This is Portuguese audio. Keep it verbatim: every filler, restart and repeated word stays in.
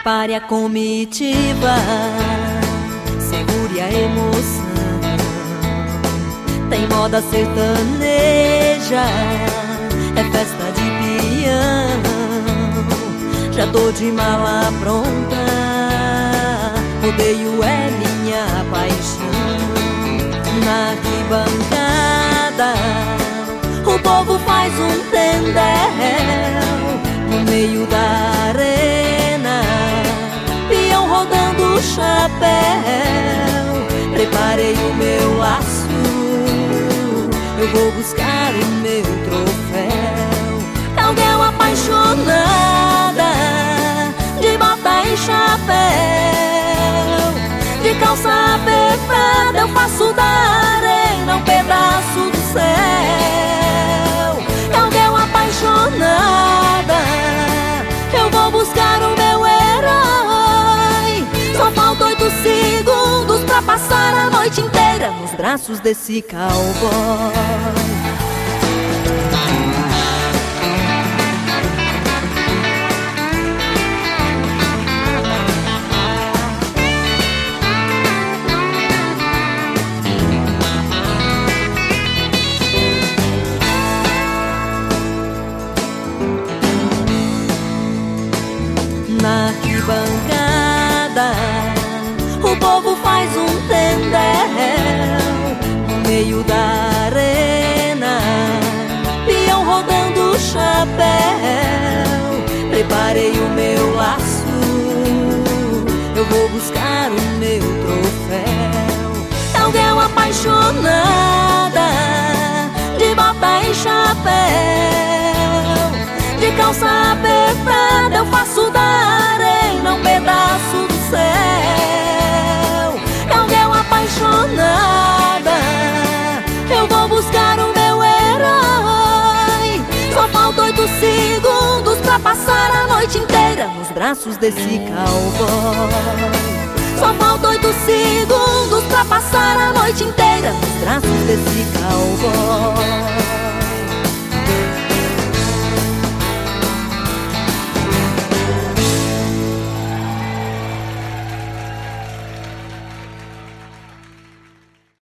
Pare a comitiva, segure a emoção. Tem moda sertaneja, é festa de peão. Já tô de mala pronta, rodeio é minha paixão. Na arquibancada, o povo faz um tendel no meio da arena, peão rodando o chapéu. Preparei o meu laço, eu vou buscar o meu troféu. Calguel apaixonada, de bota e chapéu, de calça apertada, eu faço da arena um pedaço do céu. Calguel apaixonada, eu vou buscar o meu herói. Só faltam oito segundos pra passar a noite inteira nos braços desse cowboy. Na arquibancada, o povo faz um tendel no meio da arena, peão rodando o chapéu. Preparei o meu laço, eu vou buscar o meu troféu. Calguel apaixonada, de bota e chapéu, de calça apertada, eu faço da arena um pedaço do céu. Calguel apaixonada, eu vou buscar o meu herói. Só faltam oito segundos pra passar a noite inteira nos braços desse cowboy. Só faltam oito segundos pra passar a noite inteira nos braços desse cowboy.